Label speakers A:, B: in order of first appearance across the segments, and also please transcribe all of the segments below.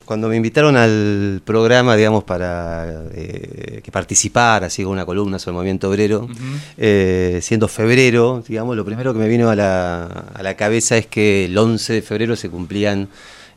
A: cuando me invitaron al programa, digamos, para que participara, así con una columna sobre el movimiento obrero, siendo febrero, digamos, lo primero que me vino a la cabeza es que el 11 de febrero se cumplieron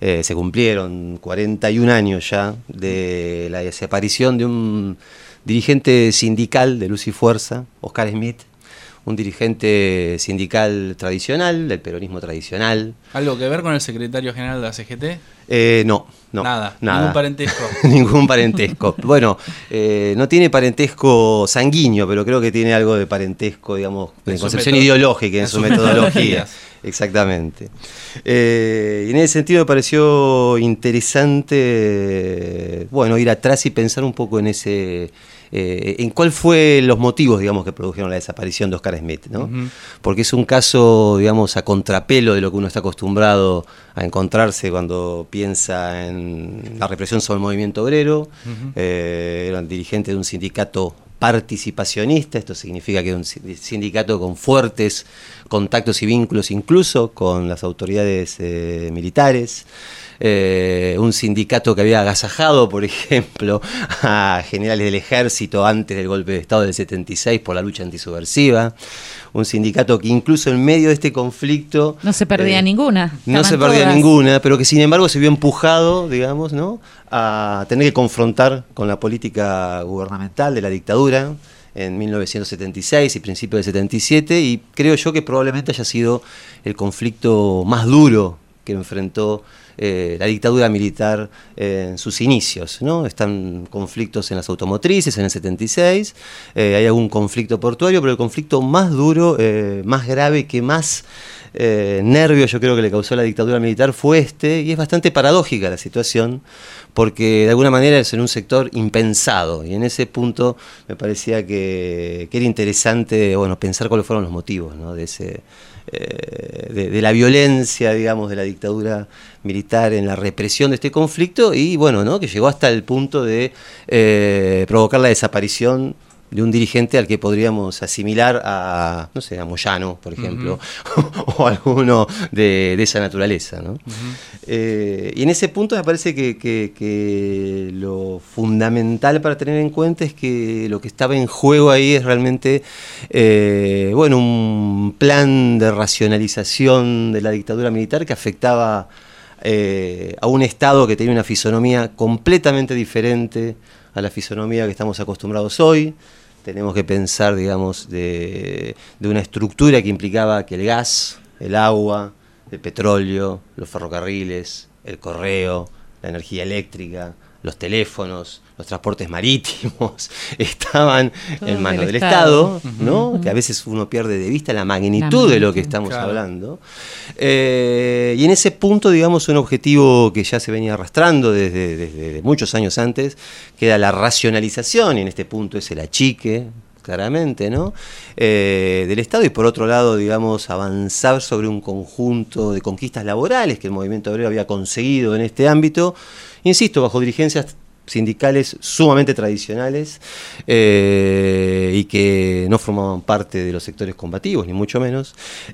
A: 41 años ya de la desaparición de un dirigente sindical de Luz y Fuerza, Oscar Smith, un dirigente sindical tradicional, del peronismo tradicional.
B: ¿Algo que ver con el secretario general de la CGT?
A: No.
B: Nada. Ningún parentesco.
A: Ningún parentesco. Bueno, no tiene parentesco sanguíneo, pero creo que tiene algo de parentesco, digamos, en concepción ideológica, en su metodología. Exactamente. Y en ese sentido me pareció interesante, bueno, ir atrás y pensar un poco en en cuál fue los motivos, digamos, que produjeron la desaparición de Oscar Smith, ¿no? Porque es un caso, digamos, a contrapelo de lo que uno está acostumbrado a encontrarse cuando piensa en la represión sobre el movimiento obrero. Era dirigente de un sindicato participacionista, esto significa que es un sindicato con fuertes contactos y vínculos incluso con las autoridades militares. Un sindicato que había agasajado, por ejemplo, a generales del ejército antes del golpe de Estado del 76 por la lucha antisubversiva. Un sindicato que incluso en medio de este conflicto...
C: No se perdía ninguna.
A: No se perdía ninguna, pero que sin embargo se vio empujado, digamos, ¿no?, a tener que confrontar con la política gubernamental de la dictadura en 1976 y principios del 77, y creo yo que probablemente haya sido el conflicto más duro que enfrentó la dictadura militar en sus inicios, ¿no? Están conflictos en las automotrices en el 76, hay algún conflicto portuario, pero el conflicto más duro, más grave, que más nervio yo creo que le causó la dictadura militar fue y es bastante paradójica la situación, porque de alguna manera es en un sector impensado, y en ese punto me parecía que era interesante, bueno, pensar cuáles fueron los motivos, ¿no?, de la violencia, digamos, de la dictadura militar en la represión de este conflicto, y bueno, ¿no?, que llegó hasta el punto de provocar la desaparición de un dirigente al que podríamos asimilar a, no sé, a Moyano, por ejemplo, o alguno de esa naturaleza, ¿no? Y en ese punto me parece que lo fundamental para tener en cuenta es que lo que estaba en juego ahí es realmente, bueno, un plan de racionalización de la dictadura militar que afectaba a un Estado que tenía una fisonomía completamente diferente a la fisonomía que estamos acostumbrados hoy. Tenemos que pensar, digamos, de una estructura que implicaba que el gas, el agua, el petróleo, los ferrocarriles, el correo, la energía eléctrica, los teléfonos, los transportes marítimos, estaban en manos del Estado, ¿no? Que a veces uno pierde de vista la magnitud de lo que estamos hablando. Y en ese punto, digamos, un objetivo que ya se venía arrastrando desde muchos años antes, que era la racionalización, y en este punto es el achique, claramente, ¿no?, del Estado, y por otro lado, digamos, avanzar sobre un conjunto de conquistas laborales que el movimiento obrero había conseguido en este ámbito, insisto, bajo dirigencias sindicales sumamente tradicionales, y que no formaban parte de los sectores combativos, ni mucho menos.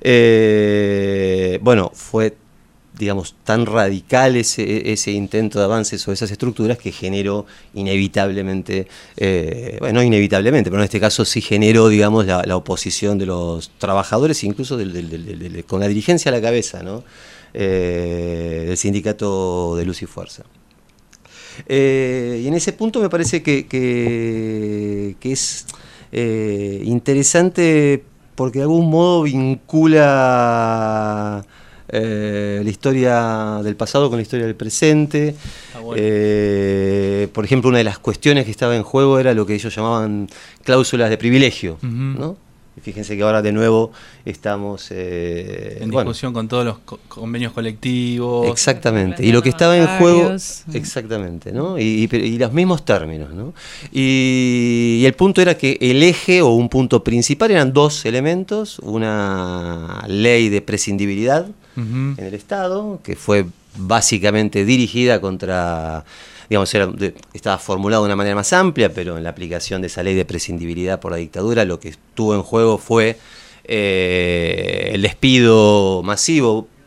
A: Bueno, fue, digamos, tan radical ese intento de avance sobre esas estructuras que generó inevitablemente, bueno, no inevitablemente, pero en este caso sí generó, digamos, la oposición de los trabajadores, incluso con la dirigencia a la cabeza, ¿no?, del sindicato de Luz y Fuerza. Y en ese punto me parece que es interesante porque de algún modo vincula la historia del pasado con la historia del presente. Bueno. Por ejemplo, una de las cuestiones que estaba en juego era lo que ellos llamaban cláusulas de privilegio, ¿no? Y fíjense que ahora de nuevo estamos
B: en discusión con todos los convenios colectivos.
A: Exactamente. Y lo que estaba en juego, exactamente, ¿no? Y los mismos términos, ¿no? Y el punto era que el eje o un punto principal eran dos elementos: una ley de prescindibilidad en el Estado, que fue básicamente dirigida contra, digamos, estaba formulado de una manera más amplia, pero en la aplicación de esa ley de prescindibilidad por la dictadura, lo que estuvo en juego fue el despido masivo,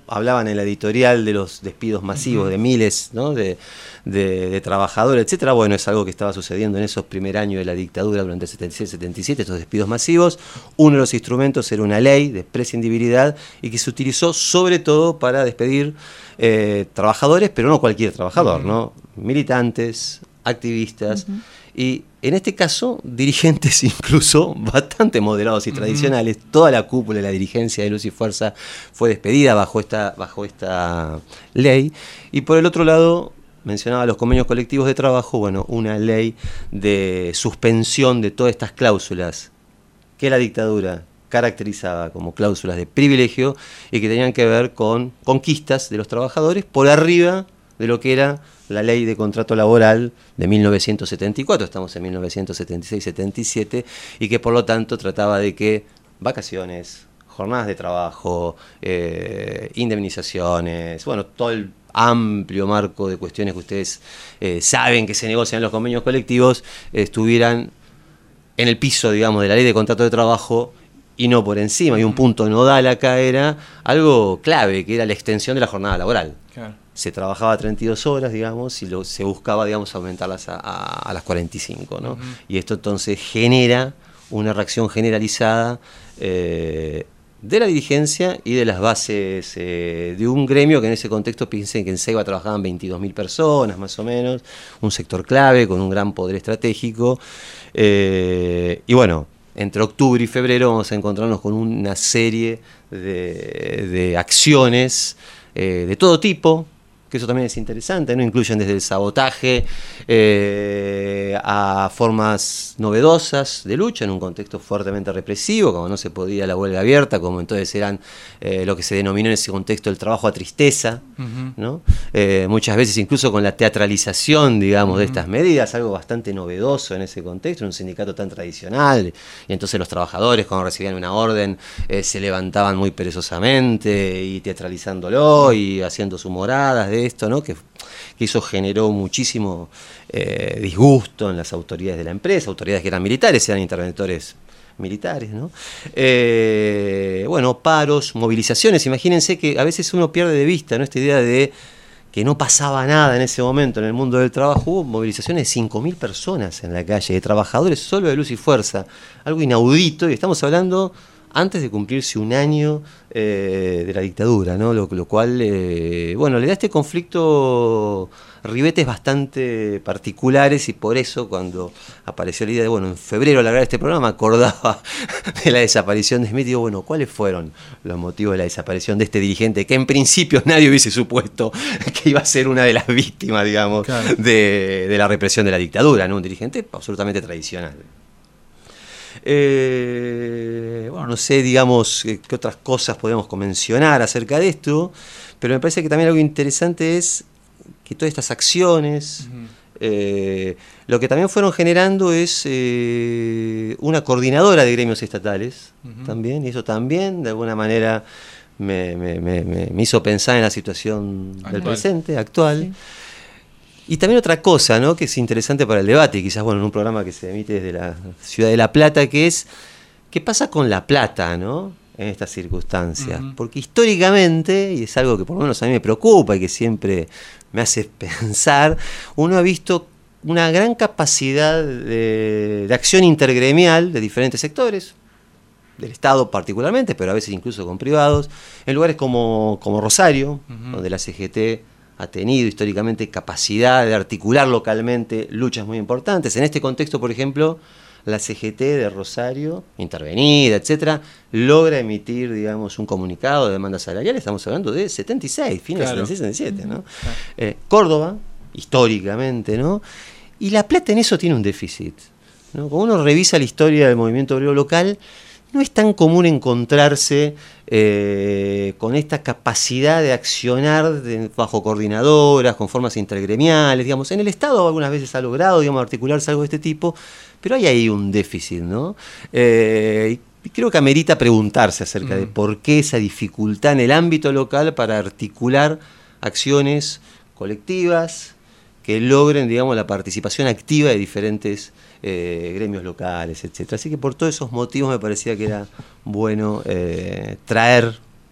A: hablaban en la editorial de los despidos masivos de miles, ¿no? de trabajadores, etcétera. Bueno, es algo que estaba sucediendo en esos primeros años de la dictadura durante el 76-77, estos despidos masivos. Uno de los instrumentos era una ley de prescindibilidad y que se utilizó sobre todo para despedir trabajadores, pero no cualquier trabajador, ¿no? Militantes, activistas, y en este caso dirigentes incluso bastante moderados y tradicionales. Toda la cúpula de la dirigencia de Luz y Fuerza fue despedida bajo esta ley. Y por el otro lado, mencionaba los convenios colectivos de trabajo, bueno, una ley de suspensión de todas estas cláusulas que la dictadura caracterizaba como cláusulas de privilegio y que tenían que ver con conquistas de los trabajadores por arriba de lo que era la ley de contrato laboral de 1974, estamos en 1976-77, y que por lo tanto trataba de que vacaciones, jornadas de trabajo, indemnizaciones, bueno, todo el amplio marco de cuestiones que ustedes saben que se negocian en los convenios colectivos, estuvieran en el piso, digamos, de la ley de contrato de trabajo y no por encima. Y un punto nodal acá era algo clave, que era la extensión de la jornada laboral. Claro. Se trabajaba 32 horas, digamos, y se buscaba, digamos, aumentarlas a las 45, ¿no? Y esto entonces genera una reacción generalizada de la dirigencia y de las bases de un gremio que en ese contexto, piensen que en Ceiba trabajaban 22.000 personas, más o menos, un sector clave con un gran poder estratégico. Y bueno, entre octubre y febrero vamos a encontrarnos con una serie de acciones de todo tipo, que eso también es interesante, ¿no? Incluyen desde el sabotaje a formas novedosas de lucha en un contexto fuertemente represivo, como no se podía la huelga abierta, como entonces eran lo que se denominó en ese contexto el trabajo a tristeza, ¿no? Muchas veces incluso con la teatralización, digamos, de estas medidas, algo bastante novedoso en ese contexto, en un sindicato tan tradicional, y entonces los trabajadores cuando recibían una orden se levantaban muy perezosamente y teatralizándolo y haciendo sus moradas de esto, ¿no? Que eso generó muchísimo disgusto en las autoridades de la empresa, autoridades que eran militares, eran interventores militares, ¿no? Bueno, paros, movilizaciones. Imagínense que a veces uno pierde de vista, ¿no?, esta idea de que no pasaba nada en ese momento en el mundo del trabajo. Hubo movilizaciones de 5.000 personas en la calle, de trabajadores solo de Luz y Fuerza, algo inaudito, y estamos hablando antes de cumplirse un año de la dictadura, ¿no? Lo cual, bueno, le da a este conflicto ribetes bastante particulares, y por eso cuando apareció la idea de, bueno, en febrero alargar este programa, me acordaba de la desaparición de Smith y digo, bueno, ¿cuáles fueron los motivos de la desaparición de este dirigente que en principio nadie hubiese supuesto que iba a ser una de las víctimas, digamos, claro, de la represión de la dictadura, ¿no? Un dirigente absolutamente tradicional. Bueno, no sé, digamos, qué otras cosas podemos mencionar acerca de esto, pero me parece que también algo interesante es que todas estas acciones, lo que también fueron generando es una coordinadora de gremios estatales, también, y eso también de alguna manera me hizo pensar en la situación del presente, actual. Sí. Y también otra cosa, ¿no?, que es interesante para el debate, y quizás, bueno, en un programa que se emite desde la ciudad de La Plata, que es, ¿qué pasa con La Plata, ¿no?, en estas circunstancias? Porque históricamente, y es algo que por lo menos a mí me preocupa y que siempre me hace pensar, uno ha visto una gran capacidad de acción intergremial de diferentes sectores, del Estado particularmente, pero a veces incluso con privados, en lugares como Rosario, donde la CGT ha tenido históricamente capacidad de articular localmente luchas muy importantes. En este contexto, por ejemplo, la CGT de Rosario, intervenida, etcétera, logra emitir, digamos, un comunicado de demanda salarial. Estamos hablando de 76, fines de 76-77, ¿no? Córdoba, históricamente, ¿no? Y La Plata en eso tiene un déficit, ¿no? Cuando uno revisa la historia del movimiento obrero local, no es tan común encontrarse con esta capacidad de accionar bajo coordinadoras, con formas intergremiales, digamos. En el Estado algunas veces ha logrado, digamos, articularse algo de este tipo, pero hay ahí un déficit, ¿no? Y creo que amerita preguntarse acerca de por qué esa dificultad en el ámbito local para articular acciones colectivas que logren, digamos, la participación activa de diferentes gremios locales, etcétera. Así que por todos esos motivos me parecía que era bueno traer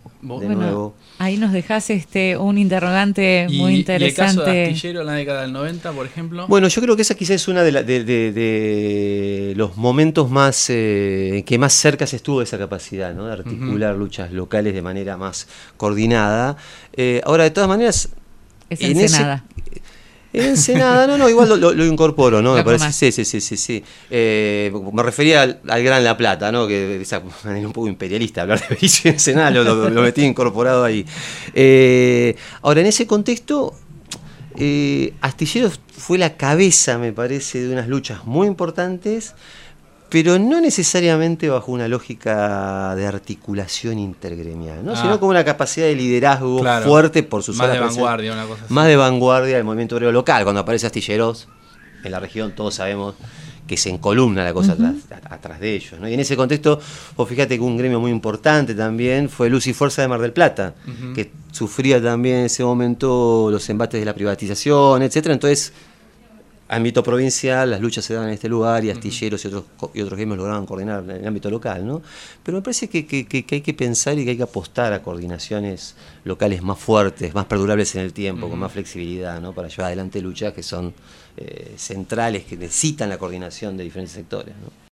A: nuevo.
C: Ahí nos dejás un interrogante muy interesante.
B: ¿Y el caso de Astillero en la década del 90, por ejemplo?
A: Bueno, yo creo que esa quizás es una de los momentos más que más cerca se estuvo de esa capacidad, ¿no? De articular luchas locales de manera más coordinada. Ahora, de todas maneras...
C: Es Ensenada.
A: Ensenada, no, igual lo incorporo, ¿no? Me parece, sí. Me refería al Gran La Plata, ¿no? Que esa manera un poco imperialista hablar de Berisso y Ensenada, lo metí incorporado ahí. Ahora, en ese contexto, Astillero fue la cabeza, me parece, de unas luchas muy importantes, pero no necesariamente bajo una lógica de articulación intergremial, ¿no? Sino como una capacidad de liderazgo fuerte por su
B: más de vanguardia, una cosa así.
A: Más de vanguardia del movimiento obrero local. Cuando aparece Astilleros en la región, todos sabemos que se encolumna la cosa atrás de ellos, ¿no? Y en ese contexto, vos fíjate que un gremio muy importante también fue Luz y Fuerza de Mar del Plata, que sufría también en ese momento los embates de la privatización, etcétera. Entonces, ámbito provincial, las luchas se daban en este lugar y Astilleros y otros gremios lograban coordinar en el ámbito local, ¿no? Pero me parece que hay que pensar y que hay que apostar a coordinaciones locales más fuertes, más perdurables en el tiempo, con más flexibilidad, ¿no? Para llevar adelante luchas que son centrales, que necesitan la coordinación de diferentes sectores, ¿no?